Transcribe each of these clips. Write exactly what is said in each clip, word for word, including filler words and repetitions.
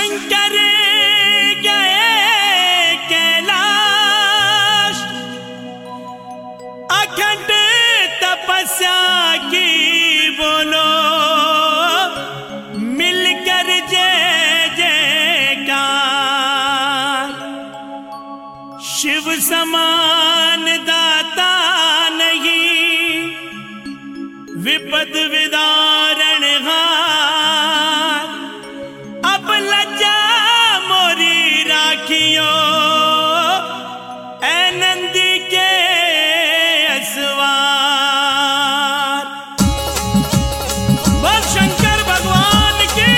शंकर गए कैलाश, अखंड तपस्या की बोलो, मिलकर जय जयकार। शिव समान दाता नहीं, विपद विदारण हार। अब लज्जा मोरी राखियो, ऐ नंदी के असवार। बोल शंकर भगवान की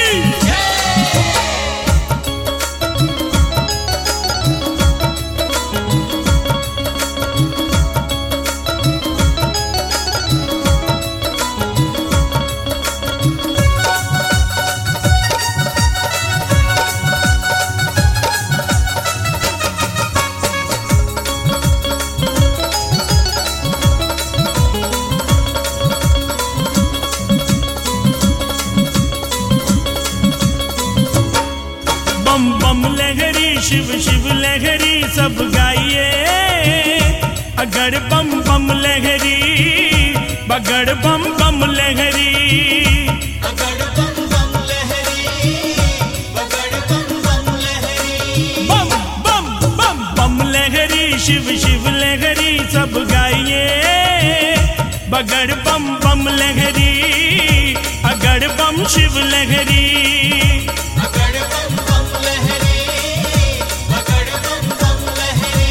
बम बम लहरी, शिव शिव लहरी सब गाइए। अगड़ बम बम लहरी, बगड़ बम बम लहरी। अगड़ बम बम लहरी, बगड़ बम बम लहरी। बम बम बम बम लहरी, शिव शिव लहरी सब गाइए। बगड़ बम बम लहरी, अगड़ बम शिव लहरी। अगड़ बम बम लहरी, बगड़ बम बम लहरी।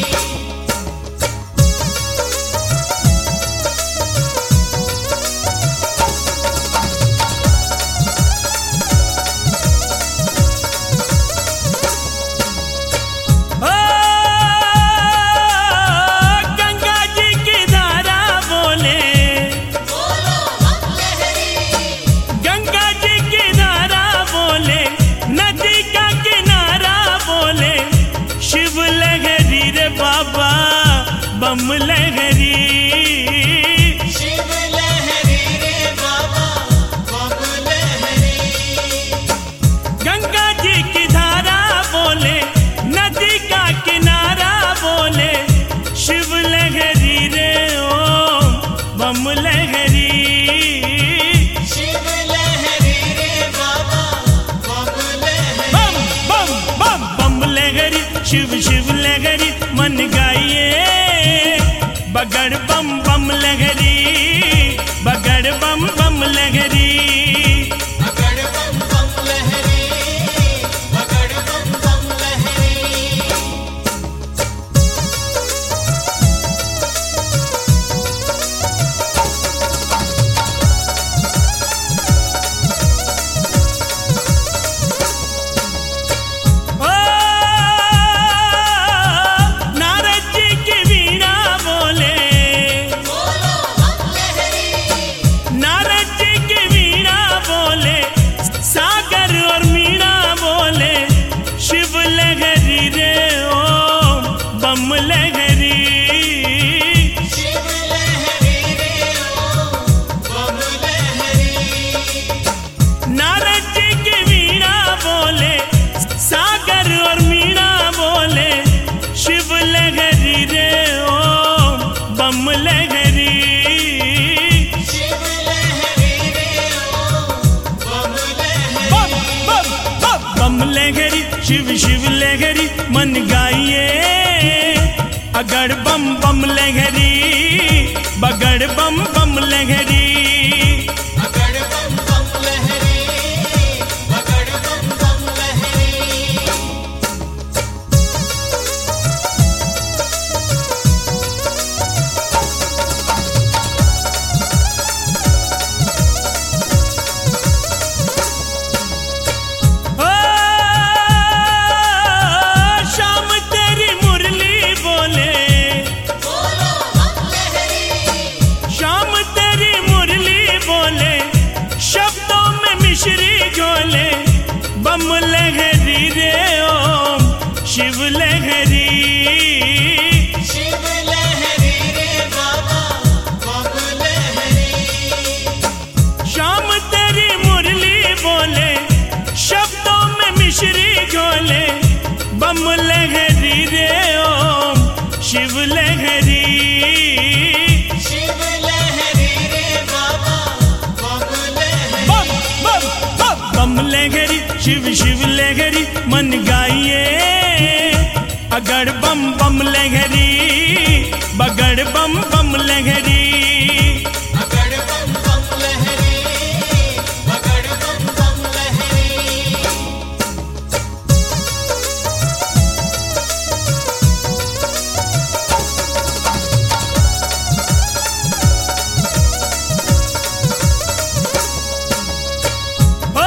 ओ गंगा जी की धारा बोले, बोलो बम लहरी। गंगा जी की धारा बोले, नदी का किनारा बोले। शिव लहरी रे बाबा बम लहरी। शिव लहरी रे बाबा बम लहरी। गंगा जी की धारा बोले, नदी का किनारा बोले। शिव लहरी रे ओम बम लहरी। शिव लहरी रे बाबा बम लहरी। बम बम बम बम लहरी, शिव शिव लहरी मन गाइए। बगड़ बम बम लहरी, बगड़ बम बम लहरी। अगड़ बम बम लहरी, बगड़ बम बम लहरी। ओ नारद जी की वीणा बोले, बोलो बम लहरी। नारद जी की वीणा बोले। सागर और मीणा बोले। शिव लहरी रे ओम बम लहरी। शिव लहरी रे ओम बम लहरी। नारद जी की वीणा बोले, सागर और मीणा बोले। शिव लहरी रे ओम बम लहरी। शिव लहरी रे ओम बम लहरी। बम बम बम बम लहरी, शिव शिव लहरी मन गाइए। अगड़ बम बम लहरी, बगड़ बम बम लहरी। अगड़ बम बम लहरी, बगड़ बम बम लहरी। ओ शाम तेरी मुरली बोले, बोलो बम लहरी। शाम तेरी मुरली शिव लहरी, शिव लहरी रे बाबा बम लहरी, बम बम बम बम लहरी, शिव शिव लहरी मन गाइए। अगड़ बम बम लहरी, बगड़ बम बम लहरी, अगड़ बम बम लहरी, बगड़ बम बम लहरी। ओ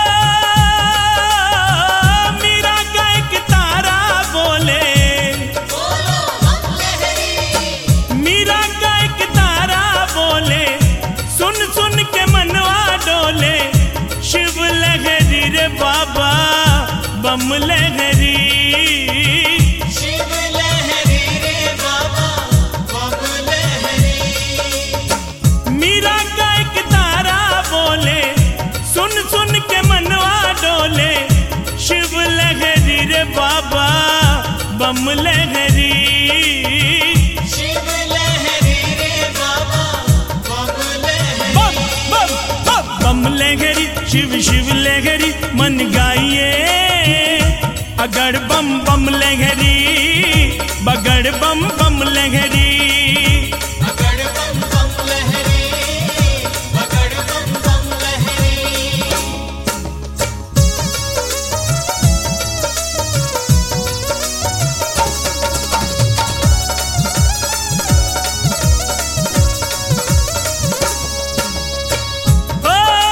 मीरा का एक तारा बोले, बोलो बम लहरी, मीरा का एक तारा बोले, सुन सुन के मनवा डोले। शिव लहरी रे बाबा बम लहरी, शिव लहरी रे बाबा बम लहरी, मीरा का एक तारा बोले, सुन सुन के मनवा डोले। शिव लहरी रे बाबा बम लहरी, शिव लहरी रे बाबा बम लहरी, बम बम बम बम लहरी, शिव शिव लहरी मन गाइए। अगड़ बम बम लहरी, बगड़ बम बम लहरी, अगड़ बम बम लहरी, बगड़ बम बम लहरी। ओ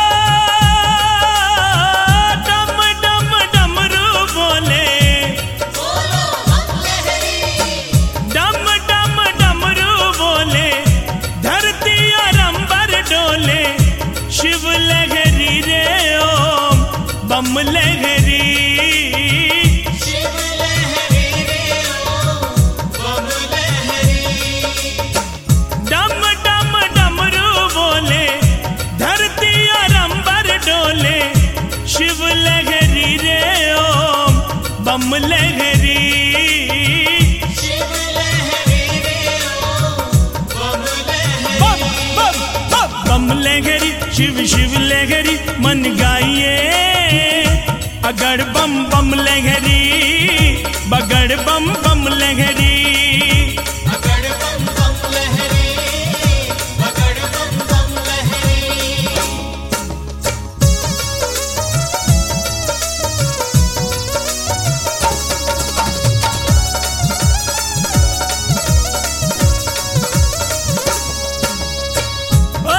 डम डम डमरू बोले, बोलो बम लहरी, डम डम डमरू बोले, धरती और अंबर डोले। शिव लहरी रे ओम बम लहरी, शिव लहरी रे ओम बम लहरी, डम डम डमरू बोले, धरती और अंबर डोले। शिव लहरी रे ओम बम लहरी, शिव लहरी रे ओम बम लहरी, बम बम बम बम लहरी, शिव शिव लहरी मन गाइए। अगड़ बम बम लहरी, बगड़ बम बम लहरी, अगड़ बम बम लहरी, बगड़ बम बम लहरी। ओ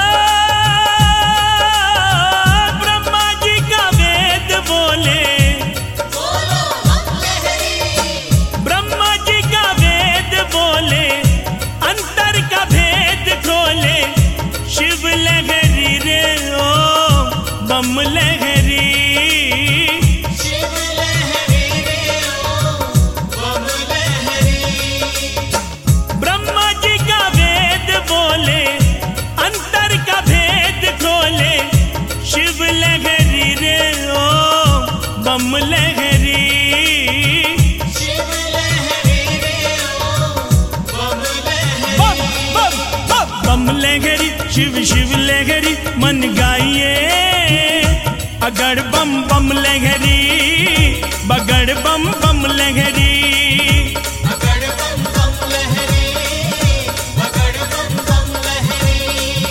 ब्रह्मा जी का वेद बोले, बोलो बम लहरी, ब्रह्मा जी का वेद बोले, अंतर का भेद खोले। शिव लहरी रे ओम बम लहरी, शिव लहरी रे ओम बम लहरी, ब्रह्मा जी का वेद बोले, अंतर का भेद खोले। शिव लहरी रे ओम बम लहरी, शिव लहरी रे ओम बम लहरी, बम बम बम बम लहरी, शिव शिव लहरी मन गाइए। अगड़ बम बम लहरी, बगड़ बम बम लहरी, अगड़ बम बम लहरी, बगड़ बम बम लहरी।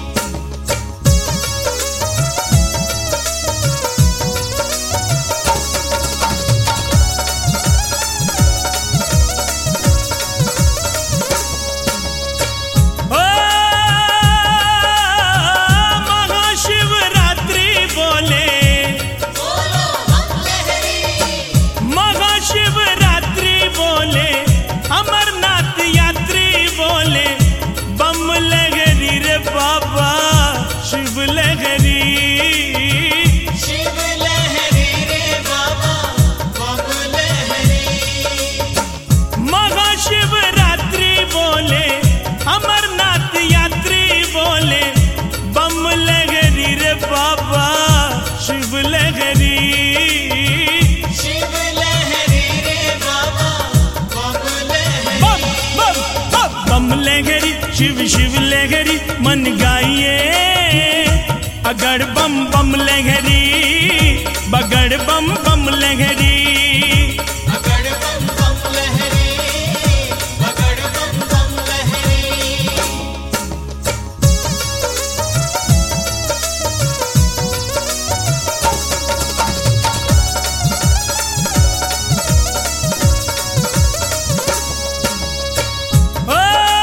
ओ महाशिवरात्रि बोले, बोलो बम लहरी, महाशिवरात्रि शिव शिव लहरी मन गाइए अगड़ बम बम लहरी बगड़ बम बम लहरी अगड़ बम बम लहरी बगड़ बम बम लहरी ओ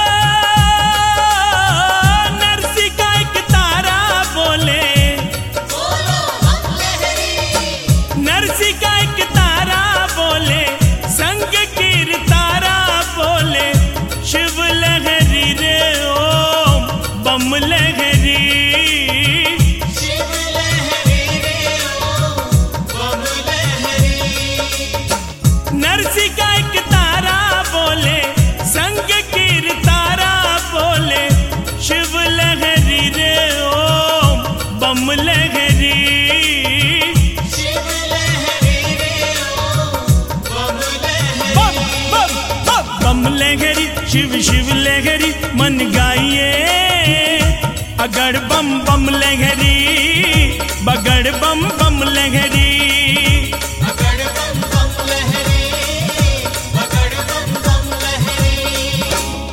नरसी का एक तारा बोले बोलो हम लहरी नरसी का एक तारा बोले संग कीर तारा बोले शिव लहरी रे ओम बम लहरी शिव लहरी रे ओम बम लहरी नरसी का एक तारा बोले संग कीर तारा बोले शिव लहरी रे ओम बम लहरी शिव लहरी रे ओम बम लहरी बम बम बम बम लहरी शिव शिव लहरी मन गाइए अगड़ बम बम लहरी बगड़ बम बम लहरी अगड़ बम बम लहरी बगड़ बम बम लहरी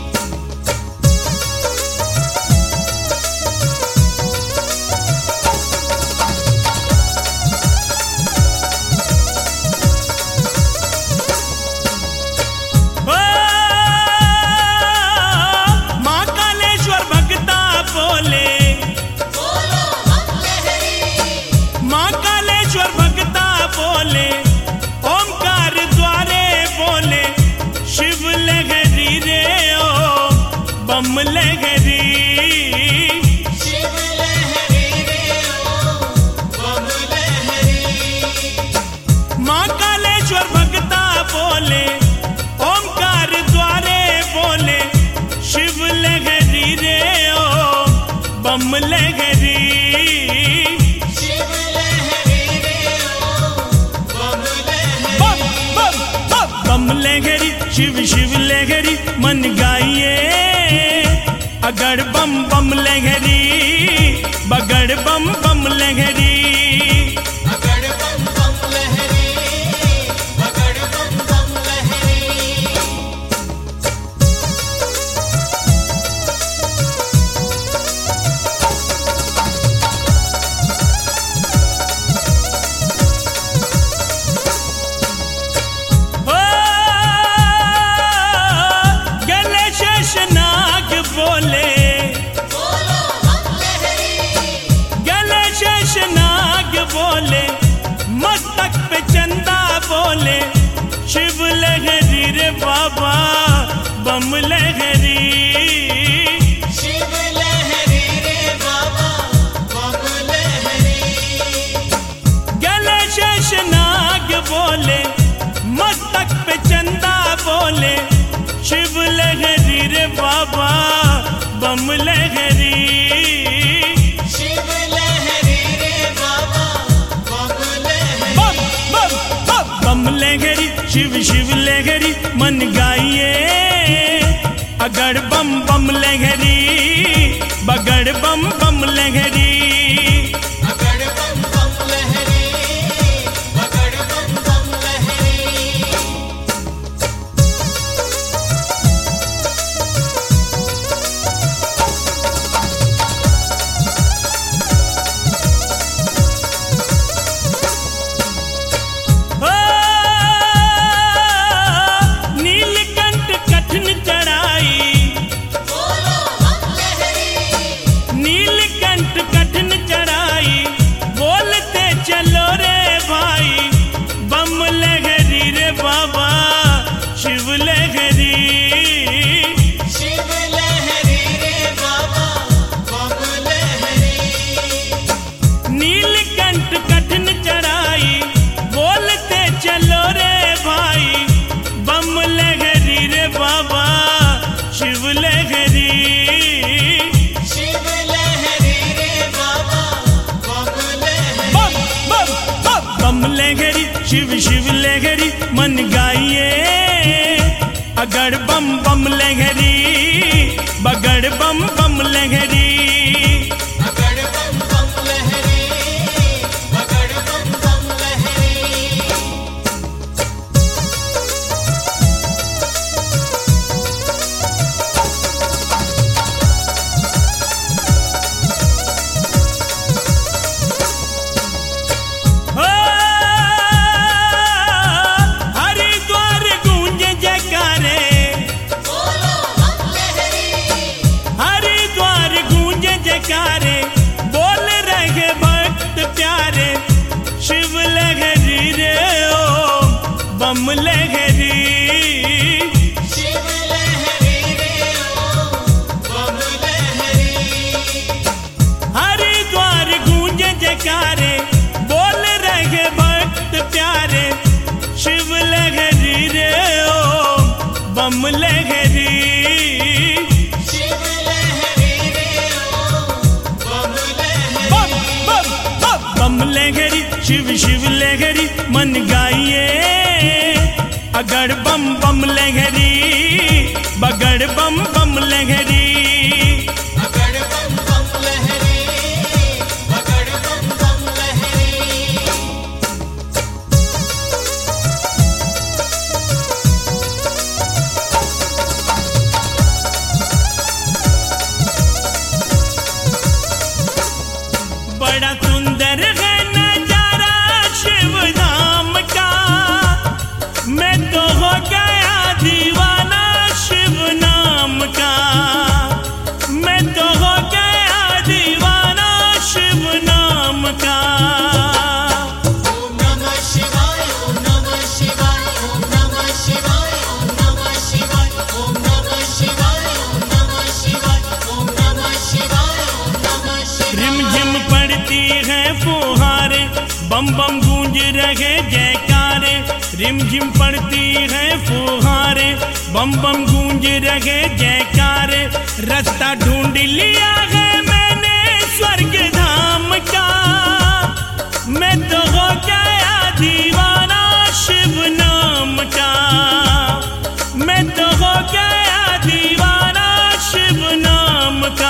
ओ माँ कालेश्वर भगता बोले बोलो हम लहरी माँ कालेश्वर भगता बोले ओमकार द्वारे बोले शिव लहरी रे ओम बम लहरी शिव लहरी रे ओम बम लहरी माँ कालेश्वर भगता बोले ओमकार द्वारे बोले शिव लहरी रे ओम बम लहरी शिव लहरी रे ओम बम लहरी बम बम बम बम लहरी शिव शिव लहरी मन गाइए अगड़ बम बम लहरी बगड़ बम बम लहरी अगड़ बम बम लहरी बगड़ बम बम लहरी ओ गले शेषनाग बोले बोलो हम लहरी गले शेषनाग बोले मस्तक पे चंदा बोले शिव लहरी रे बाबा बम लहरी शिव लहरी रे बाबा बम लहरी गले शेषनाग बोले मस्तक पे चंदा बोले शिव लहरी रे बाबा बम लहरी शिव लहरी रे बाबा बम लहरी बम बम बम बम लहरी शिव शिव लहरी मन गाइए अगड़ बम बम लहरी बगड़ बम बम लहरी अगड़ बम बम लहरी बगड़ बम बम लहरी ओ नीलकंठ कठिन चढ़ाई बोलो हम लहरी नीलकंठ कठिन चढ़ाई बोलते चलो रे भाई बम लहरी रे बाबा शिव लहरी शिव लहरी रे बाबा बम लहरी नीलकंठ कठिन चढ़ाई बोलते चलो रे भाई बम लहरी रे बाबा शिव लहरी शिव लहरी रे बाबा बम लहरी बम बम बम बम लहरी शिव शिव लहरी मन गाइए अगड़ बम बम लहरी बगड़ शिव शिव लहरी मन गाइए, अगड़ बम बम लहरी, बगड़ बम बम लहरी। अगड़ बम बम लहरी, बगड़ बम बम लहरी। बड़ा सुंदर है नजारा शिव धाम का, मैं तो हो गया दीवाना शिव नाम का, मैं तो हो गया दीवाना शिव नाम का। ओम नमः शिवाय, ओम नमः शिवाय, ओम नमः शिवाय, ओम नमः शिवाय, ओम नमः शिवाय, ओम नमः शिवाय, ओम नमः शिवाय, ओम नमः शिवाय। रिमझिम पड़ती है फुहारे, बम बम गूंज रहे जयकारे। रिमझिम पड़ती है फुहारे, बम बम गूंज रहे जयकारे। रास्ता ढूंढ लिया है मैंने स्वर्ग धाम का, मैं तो हो गया दीवाना शिव नाम का, मैं तो हो गया दीवाना शिव नाम का।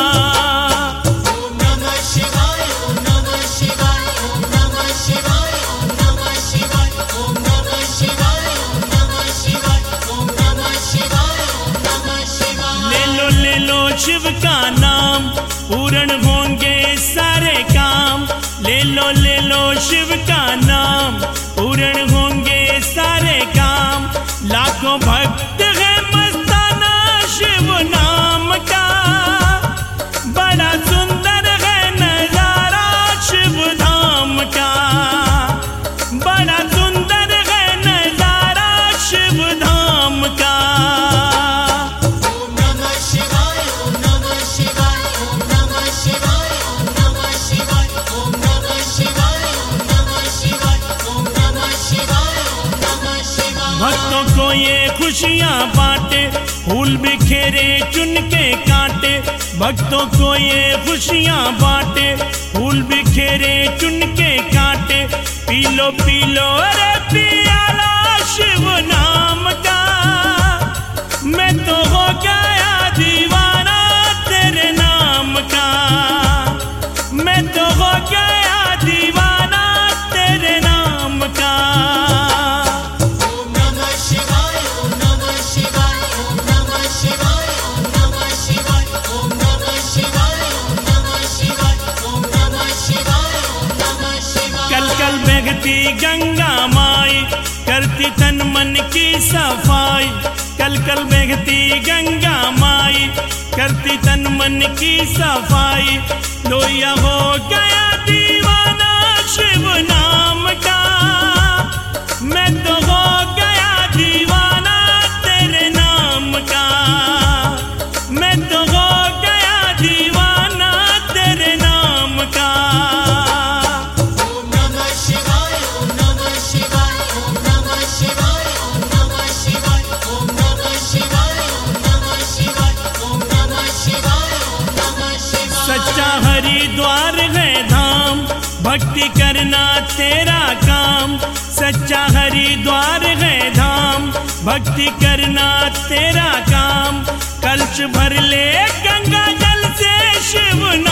ओम नमः शिवाय, ओम नमः शिवाय, ओम नमः शिवाय, ओम नमः शिवाय, ओम नमः शिवाय, ओम नमः शिवाय, ओम नमः शिवाय, ओम नमः शिवाय। ले लो ले लो शिव का नाम, पूर्ण होंगे सारे काम। ले लो ले लो शिव का नाम, पूर्ण होंगे सारे काम। लाखों भक्त है मस्ताना शिव नाम का, बड़ा सुंदर है नजारा शिव धाम का, बड़ा सुंदर है नजारा शिव धाम का। ओम नमः शिवाय, ओम नमः शिवाय, ओम नमः शिवाय, ओम नमः शिवाय, ओम नमः शिवाय, ओम नमः शिवाय, ओम नमः शिवाय, ओम नमः शिवाय। भक्तों को ये खुशियाँ बांटे, फूल बिखेरे चुन के कांटे। भक्तों को ये खुशियाँ बांटे, फूल बिखेरे चुन के कांटे। पी लो पी लो अरे पियाला शिव नाम का, मैं तो हो गया दीवाना तेरे नाम का, मैं तो हो गया दीवाना तेरे नाम का। ओम नमः शिवाय, ओम नमः शिवाय, ओम नमः शिवाय, ओम नमः शिवाय, ओम नमः शिवाय, ओम नमः शिवाय, ओम नमः शिवाय, ओम नमः शिवाय। कल कल बहती गंगा माई, करती तन मन की सफाई। कल कल बहती गंगा माई, करती तन मन की सफाई। लोया हो गया दीवाना शिव नाम का, मैं तो हो गया दीवाना तेरे नाम का, मैं तो हो गया दीवाना तेरे नाम का। ओम नमः शिवाय, ओम नमः शिवाय, ओम नमः शिवाय, ओम नमः शिवाय, ओम नमः शिवाय, ओम नमः शिवाय, ओम नमः शिवाय, ओम नमः शिवाय। सच्चा हरिद्वार है धाम, भक्ति करना तेरा काम। सच्चा हरिद्वार है धाम, भक्ति करना तेरा काम। कलश भर ले गंगा जल से शिव